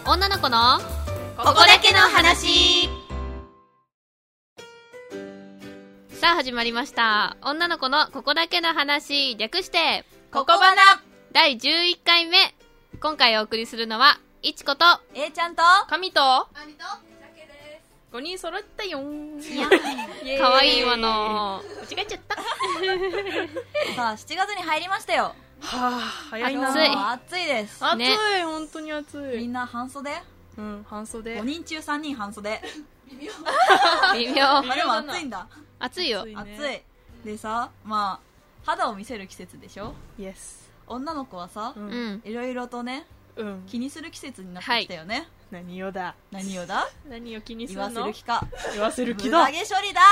女の子のここだけの話。 さあ始まりました。女の子のここだけの話、略してここばな第11回目。今回お送りするのはいちこと A ちゃんと神とありと 5人揃ったよー。 いやかわいいわの間違えちゃった。 さあ7月に入りましたよ。 はぁ、早いな。 暑い暑いです。 暑い、 ね本当に暑い。 みんな半袖うん、半袖。 5人中3人半袖。 微妙。 あ、でも暑いんだ。 暑いよ。 暑いね暑いでさ、まあ肌を見せる季節でしょ。 イエス。 女の子はさ、 う。 うんん。 いろいろとねうん。 気にする季節になってきたよね。 何をだ。 何をだ。 何を気にす言るの。 わせる気か。 言わせる気無だ。 駄毛処理だ。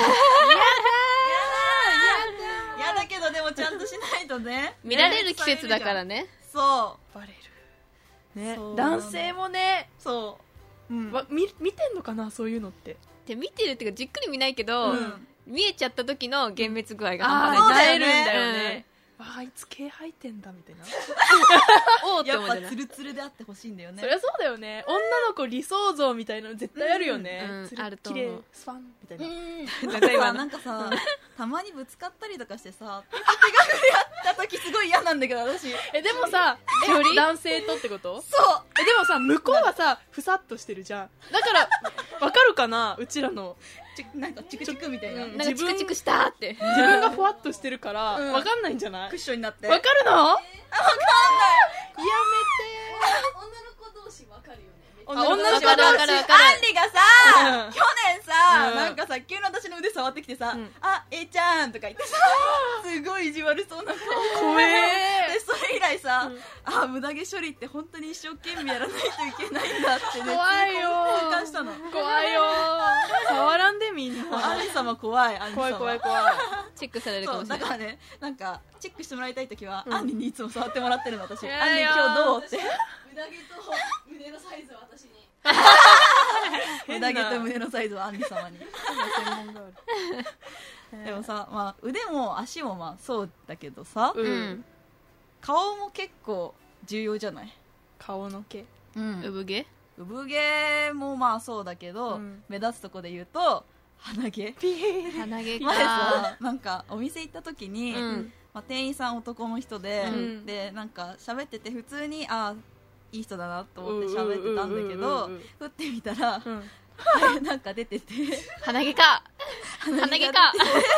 やだけどでもちゃんとしないとね。 見られる季節だからね。 そバレる。ねそう、 男性もね、 うそう。うん。 見てんのかな、そういうのって。 で見てるっていうかじっくり見ないけど、 うん見えちゃった時の幻滅具合があ半そう端ない。 だよねなえるんだよね。あいつ毛生えてんだみたいな。 おーってやっぱ思うじゃないツルツルであってほしいんだよね。 そりゃそうだよね。女の子理想像みたいなの絶対あるよね。 うんつるあると思う綺麗スファンみたいな。 なんかさ、なんかさ、たまにぶつかったりとかしてさ、手が触れ合った時すごい嫌なんだけど、私。 でもさ、男性とってことそうでもさ、向こうはさ、ふさっとしてるじゃん。だから、わかるかなうちらの。 なんかチクチクみたいな。 うんなんかチクチクしたーって。 自分がふわっとしてるから、 うんわかんないんじゃないクッションになって。 わかるのわかんない。や女の子同士わかるよね。 めて。 女の子わかるわかるわかるアンリがさ、 うん去年さ、 うんなんかさ、急に私の腕触ってきてさ、 うんあ、A ちゃんとか言ってさ、すごい意地悪そうな顔。 怖えで、それ以来さ、 うんあ、無駄毛処理って本当に一生懸命やらないといけないんだってね、 怖いよ痛感したの。 怖いよ触らんでみんな。 アンリ様怖い、アンリ様。 怖い怖い怖い。 チェックされるかそう、 もしれない。 だからね、なんか、チェックしてもらいたいときは、 うんアンリにいつも触ってもらってるの、私。 いやアンリいや今日どうって。 無駄毛と胸のサイズは私に。 腕毛と胸のサイズはアンリ様に。 専門がある。 でもさ、まあ、腕も足もまあそうだけどさ、 う。 うんん。 顔も結構重要じゃない。 顔の毛。 うん産毛産毛もまあそうだけど、 うん目立つとこで言うと鼻毛。 鼻毛前か。 さ、なんかお店行った時に、 うん。 まあ、店員さん男の人で、 うんでなんか喋ってて普通にいい人だなと思って喋ってたんだけど、 うんうんうんうん振ってみたら、 うん。 なんか出てて鼻毛か。鼻毛か。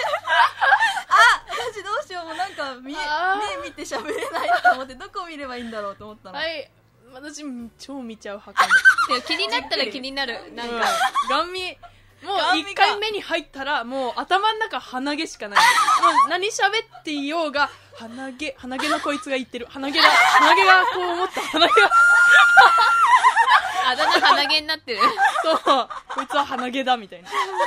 私どうしよう、もうなんかあ目見て喋れないと思ってどこ見ればいいんだろうと思ったの、 はい。私、超見ちゃう派かも。 いや気になったら気になる。なんか、 ガン見。もうガン見か一回目に入ったらもう頭の中鼻毛しかない。もう何喋っていようが鼻毛のこいつが言ってる。鼻毛がこう思った鼻毛があだ名鼻毛になってる。 そうこいつは鼻毛だみたいな。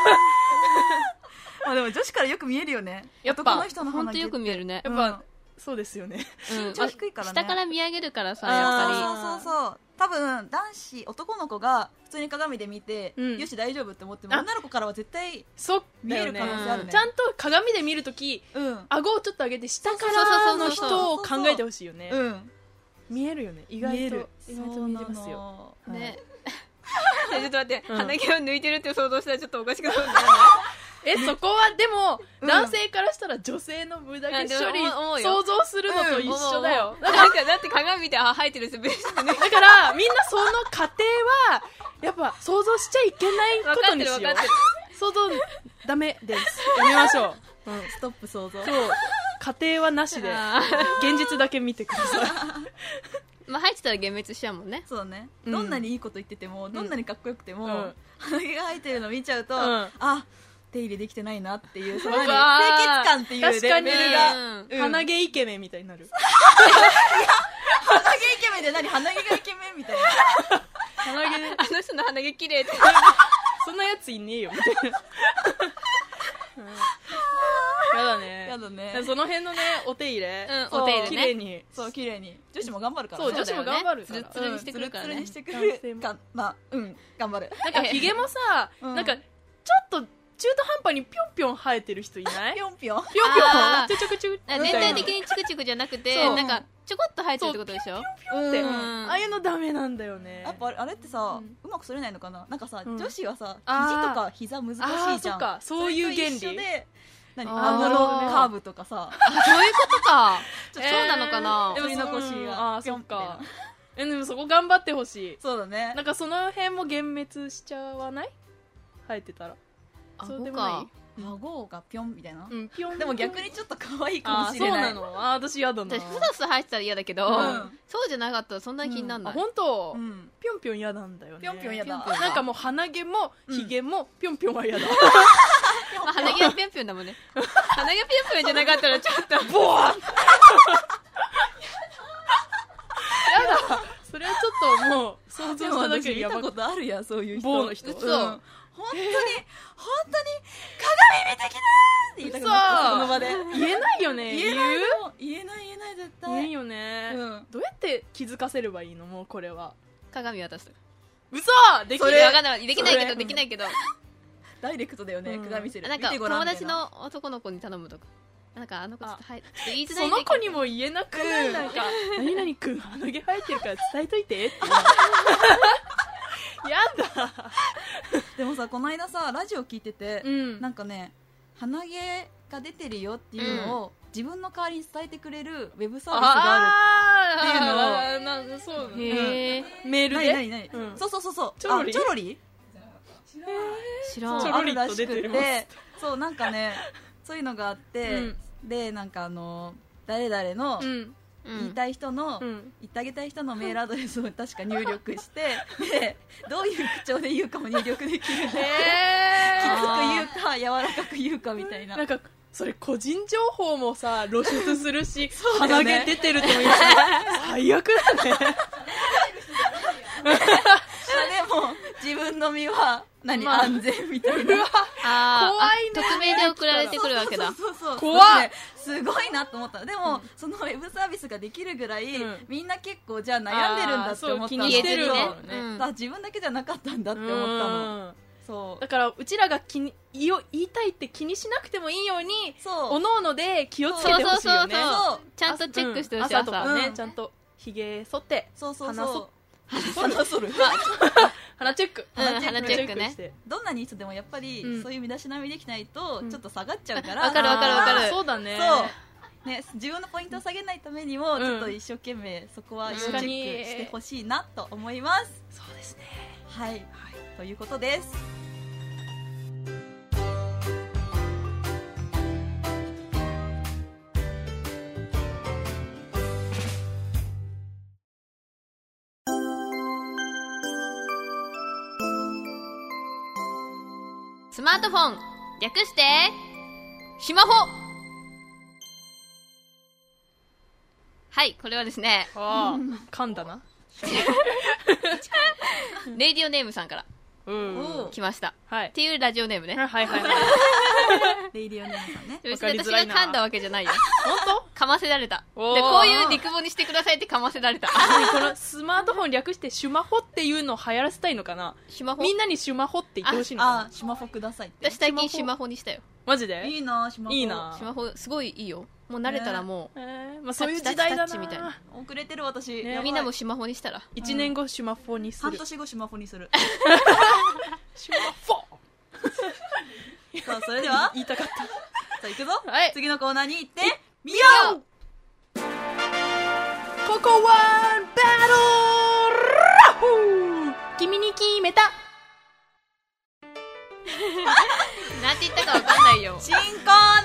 まあでも女子からよく見えるよね、 やっぱ男の人のほんとよ鼻毛ってく見えるね。 やっぱ、そうですよね。 うん。 ちょっと低いからね下から見上げるからさ、やっぱり。 そうそうそう、多分男の子が普通に鏡で見て、 うんよし大丈夫って思ってもあ女の子からは絶対そう見えるだよね可能性あるね、 ちゃんと鏡で見るときうん顎をちょっと上げて下かそうらそうのそうそう人を考えてほしいよね。 うん見えるよね。意外と見える、 意外と見えますよ。 ね。ちょっと待って、 うん鼻毛を抜いてるって想像したらちょっとおかしくなるんだよそこはでも、 うん男性からしたら女性の無駄毛処理いやでも思うよ想像するのと一緒だよ。 なんかだって鏡見て生えてるすべてね。 だからみんなその過程はやっぱ想像しちゃいけない分かっことにしよう。 てる分かってる。 想像ダメです。やめましょう。うん、 ストップ想像そう。過程はなしであ現実だけ見てください。 まあ生えてたら幻滅しちゃうもんね。 そうだね、 うんどんなにいいこと言ってても、どんなにかっこよくても、 うん鼻毛が生えてるの見ちゃうと、 うんあ、手入れできてないなっていう、そのうわー清潔感っていうレベルが、 うんうん鼻毛イケメンみたいになる。 鼻毛イケメンで何、鼻毛がイケメンみたいな。 鼻毛であの人の鼻毛綺麗って。 そんなやついねえよみたいな。やだね。 やだねその辺のね、お手入れ。そううんお手入れね綺麗に。 そう、綺麗に。女子も頑張るからそう、 ね。 女子も頑張るから。 ツルツルにしてくるからねツルツルにしてく男性もるか、まあ、頑張る。 なんかヒゲもさ、 うんなんかちょっと中途半端にぴょんぴょん生えてる人いない？ ぴょんぴょん。 ぴょんぴょあーんちょちょくちょく全体的にチクチクじゃなくて、 そうなんかちょこっと入ってるってことでしょ。 ってうんああいうのダメなんだよね。 やっぱあれってさ、 うんうまくそれないのかな。なんかさ、 うん女子はさあー肘とか膝難しいじゃん。 あーそっかそういう原理それと一緒で何あー顎のカーブとかさ、 そういうことか。 ちょそうなのかなでも取り残しがあーそっかぴょんみたいな。 でもそこ頑張ってほしい。 そうだね。 なんかその辺も幻滅しちゃわない？生えてたら。そうでもない？ 顎がぴょんみたいな。 うん、ピョン。 でも逆にちょっと可愛いかもあーそうしれない。 なの。あー私嫌だな。 私フサフサ入ってたら嫌だけど、 うんそうじゃなかったらそんなに気になんあ、 ない。 本当う。ん。 ぴょんぴょん嫌なんだよね。 ぴょんぴょん嫌だぴょんぴょんなんかもう鼻毛もひげもぴょんぴょんは嫌だ。 まあ、鼻毛はぴょんぴょんだもんね。鼻毛ぴょんぴょんじゃなかったらちょっとボワッやだ。それはちょっともう想像でもしただけ私見たでやばくことあるやん、そういう人。 棒の人嘘嘘本当に鏡見てきなーって言いたくなった、その場で。 言えないよね。 言えないの。言えない絶対。 言えんよね、 うんどうやって気づかせればいいの？もうこれは鏡渡す。 嘘できるそれわかんない。できないけど、 それできないけど。 ダイレクトだよね、 うん鏡見せる。 なんか見てごらん友みたいな達の男の子に頼むとか。なんかあの子ちょっとはい、ちょっと言いづらいそんだけどの子にも言えなくない？なんか何々くん鼻毛生えてるから伝えといてってやだ。 でもさ、この間さラジオ聞いてて、 うんなんかね鼻毛が出てるよっていうのを、自分の代わりに伝えてくれるウェブサービスがあっていうのをなんそうだねへー。 る。 メールで何、 うんそうチョロリあチョロリ知らん。 チョロリッと出てるあるらしくて、そうなんかねそういうのがあって、 うんでなんか誰々のうん言いたい人の、 うん言ってあげたい人のメールアドレスを確か入力してでどういう口調で言うかも入力できるんで、きつく言うか柔らかく言うかみたいな。 なんかそれ個人情報もさ露出するし、 うだよね鼻毛出てるとも言うし最悪だね。 まあでも自分の身はまあ安全みたいな。 あー怖いねあ匿名で送られてくるわけだ。 そう怖っねすごいなと思った。でも、そのウェブサービスができるぐらい、 うんみんな結構じゃあ悩んでるんだって思ったの。 あーそう気にしてるねのねうんあ自分だけじゃなかったんだって思ったの。 うんそうだからうちらが言いたいって気にしなくてもいいようにそうおのおので気をつけてほしいよね。 そうちゃんとチェックしてほしい。 朝とかね、 うんちゃんとひげ剃ってそうそう鼻そそう鼻剃る。 鼻チェック、 うん鼻チェックねしてどんなにいい人でもやっぱり、 うんそういう身だしなみできないとうんちょっと下がっちゃうから、 わかるわかるわかるあーそうだね。 そうね、自分のポイントを下げないためにも、 んちょっと一生懸命そこはチェック確かにしてほしいなと思います。 そうですね。 はい、ということです。 スマートフォン、略して、スマホ。はい、これはですね、 ああ、噛んだな。 レイディオネームさんからうん。 来ました。 はいっ。ていうラジオネームね。 はいはいはい。 レイディオネームさんね。 別に私わかりづらいなが噛んだわけじゃないよ。 本噛ませられた。で、 おーこういう肉棒にしてくださいって噛ませられた。 当？このスマートフォン略してシュマホっていうのを流行らせたいのかな？ スマホみんなにシュマホって言ってほしいのかな？ あ、スマホくださいって。 私最近スマホにしたよ。 マジで？ いいな、スマホ。 いいなスマホすごいいいよ。もう慣れたらもまあそういう時代だタッチみたいなな。 遅れてる私。 ねう、 やばいみんなもスマホにしたら。 1年後シュマホにす半る。 年後スマホにする。 シュマホさあ、それでは、 言いたかっさあ行くぞ。 はい次のコーナーに行ってみよう。 た。ここはバトルラッホー君に決めた。 なんて言ったかわかんないよ。 新コーナーで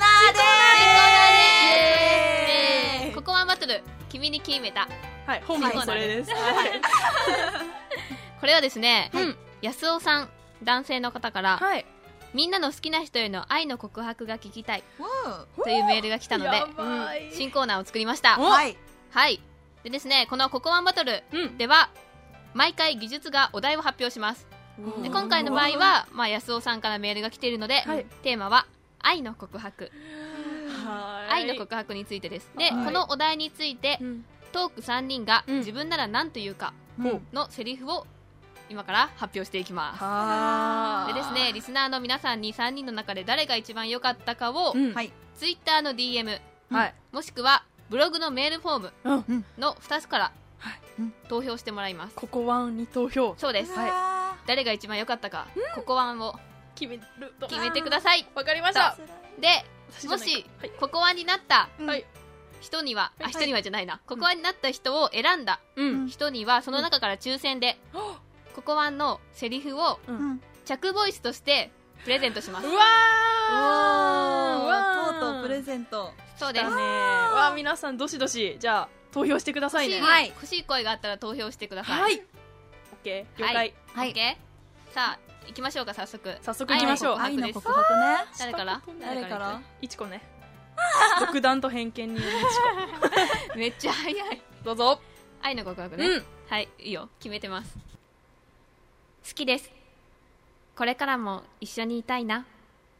ーす。 ここはバトル、君に決めた。 はい、本名それです。はいこれはですね、 うん安尾さん、男性の方から、 はい。 みんなの好きな人への愛の告白が聞きたいわというメールが来たのでや、ばい。 新コーナーを作りました。 おはい。 はい。でですね、このココワンバトルうん。 では、毎回技術がお題を発表します。で今回の場合は、まあ、安尾さんからメールが来ているので、 はいテーマは愛の告白、 はい愛の告白についてです。で、 はいこのお題についてうんトーク3人がうん自分なら何と言うかほうのセリフを今から発表していきまはす。でですね、リスナーの皆さんに3人の中で誰が一番良かったかを、 うんはい。 ツイッターの DM はい。 もしくはブログのメールフォームうんの2つからはい投票してもらいます。 ココワンに投票そうです。 は誰が一番良かったか、ココワンを決めると決めてください。 わかりましたで、 私じゃないかもしはいココワンになったはい人には、 はい人にはじゃないな、ココワンになった人を選んだうん人には、その中から抽選でココワンのセリフをうん着ボイスとしてプレゼントします。 うわーおうわーーとうとうプレゼント。 そうです。 だねわあ皆さんどしどしじゃあ投票してくださいねはい、欲しい声があったら投票してください。 はいオッケー了解、 はいはい OK？ さあ行きましょうか。早速早速行きましょう愛の愛の告告白ね。 誰から誰からいちこね独断と偏見によるいちめっちゃ早い。 こどうぞ愛の告白ね、 うんはい、いいよ、決めてます。好きです、これからも一緒にいたいな。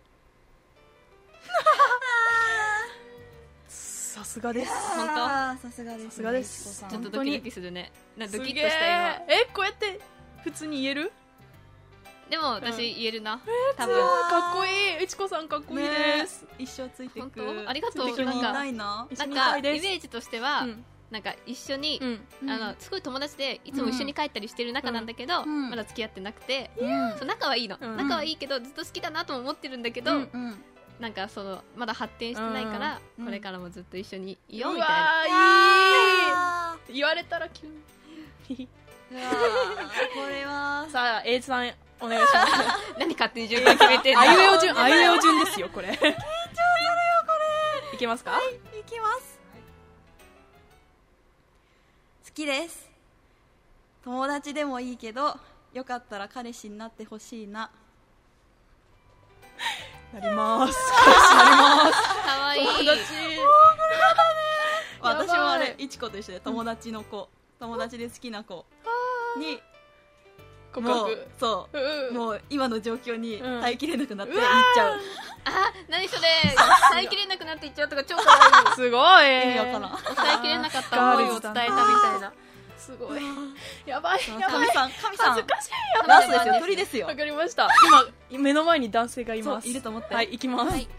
さすがです本当あーさすがですね。 さすがですいちこさんちょっと本当にドキドキするね。ドキッとすげしたー今。 こうやって普通に言えるでも私言えるな、多あ分。 ーかっこいいいちこさんかっこいいです、 一生ついて本く。 当ありがとう。 ついてきますなんかないな。 一緒にいなんかイたいですメージとしては、 うんなんか一緒に、 うんすごい友達でいつも一緒に帰ったりしてる仲なんだけど、 うんまだ付き合ってなくて、 うんそう仲はいいの、 うん仲はいいけどずっと好きだなとも思ってるんだけど、 うんうん。 なんかそのまだ発展してないから、 うんこれからもずっと一緒にいよううみたいな。 わーいい言われたら急にうわーこれはさあ A さんお願いします何勝手に順番決めてんの。 あいうえお順あいうえお順ですよこれ緊張するよこれいけますか、 いきます。好きです。友達でもいいけど、よかったら彼氏になってほしいな。 なりますかわいい。 友達私もあやばれいちこと一緒で友達の子、友達で好きな子に告もう白そううんもう今の状況にうん耐えきれなくなってうわ行っちゃう。 あ、何それ。耐えきれなくなっていっちゃうとか超かわいい。 すごい意味わからん。 抑えきれなかった思いを伝えたみたいな。 すごいやばいやばい神さん神さん恥ずかしいよラストですよ、鳥ですよわ。かりました今目の前に男性がいますそういると思ってはい行きます、 はい。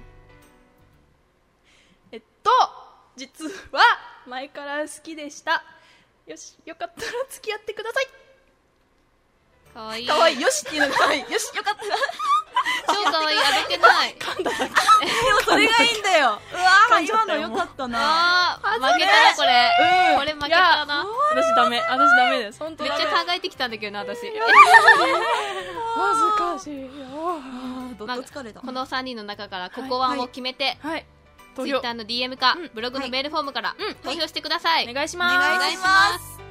実は前から好きでした。よしよかったら付き合ってください。 かわいい。 可愛いよしっていうのが可愛い。よしよかったな。 超かわいい。あどけない。 でもそれがいいんだよ。うわー噛んじゃったよ今のよかったな。 あー、負けたな、これ。 うんこれ負けたな。 私ダメです本当めっダメちゃ考えてきたんだけどな、私。 恥ずかしいよあーどっと疲れた。 この3人の中からココワンを決めて、 はい投票ツイッターの DM か、 うんブログのメールフォームからうん投票してください。 お願いしおます願いします。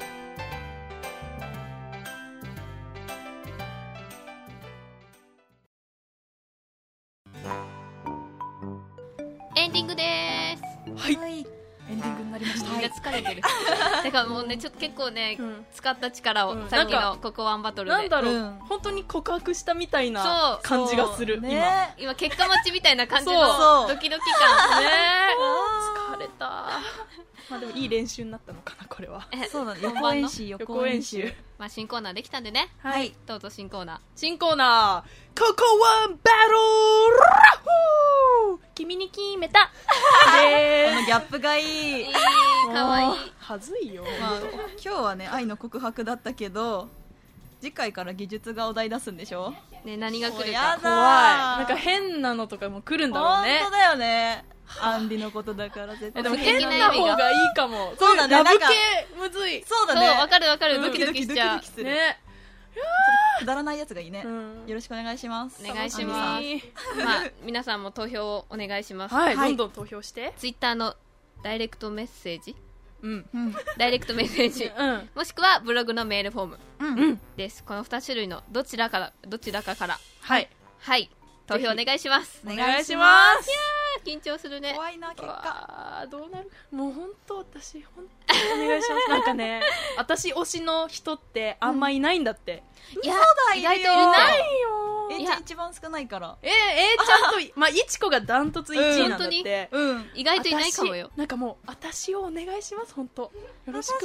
エンディングでーす。 はいはい。 エンディングになりましたみんな疲れてる。だからもうね、ちょっと結構ね、 うん使った力を、 うんさっきなんのココワンバトルで。 なんだろう、 うん本当に告白したみたいそうな感じがする、 そう今ね。 今、結果待ちみたいな感じそうのドキドキ感。 ねあ疲れたまあでもいい練習になったのかなこれはそうだね。予本番の行演習、予予行演習行演習。 まあ、新コーナーできたんでね。 はい。 どうぞ新コーナー。 新コーナーココワンバトルラッホー君に決めたでこのギャップがいい。 いい、かわいい。 はずいよ、 まあ、今日はね、愛の告白だったけど、次回から技術がお題出すんでしょ。 ね、何が来るか。 やだ怖いなんか変なのとかも来るんだろう本ね当だよね。アンディのことだから絶対。 でも変な方がいいかもそうだねラブ系なんかむずいそう、 そうだね。 わかるわかる。 うんドキドキしちゃうドキドキドキドキ。する。 ねくだらないやつがいいね。 うんよろしくお願いします。 お願いします楽みまあ、皆さんも投票をお願いします。 はい、 はいどんどん投票してツイッターのダイレクトメッセージうんうん。 ダイレクトメッセージ。 うんもしくはブログのメールフォームうん。 です。この2種類のどちらかから。 はいはい。投票お願いします。 おお願いします緊張するね。 怖いな、結果。 わーどうなるもう本当私本当にお願いしますなんかね私推しの人ってあんまいないんだって、 いや、 だ意外といるいるよね。 ないよえいやち一番少ないから。 A ちゃんとまあいちこがダントツ1位なんだって、 うん。 意外といないかもよ。 私なんかもう私をお願いします本当よろしく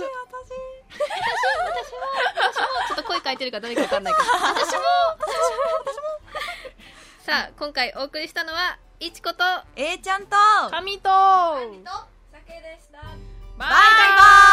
ちょっと声変えてるから誰かわかんないから。私もさあ、今回お送りしたのは、いちこと、 A ちゃんと、 神とと酒でした。 バイバイバイ。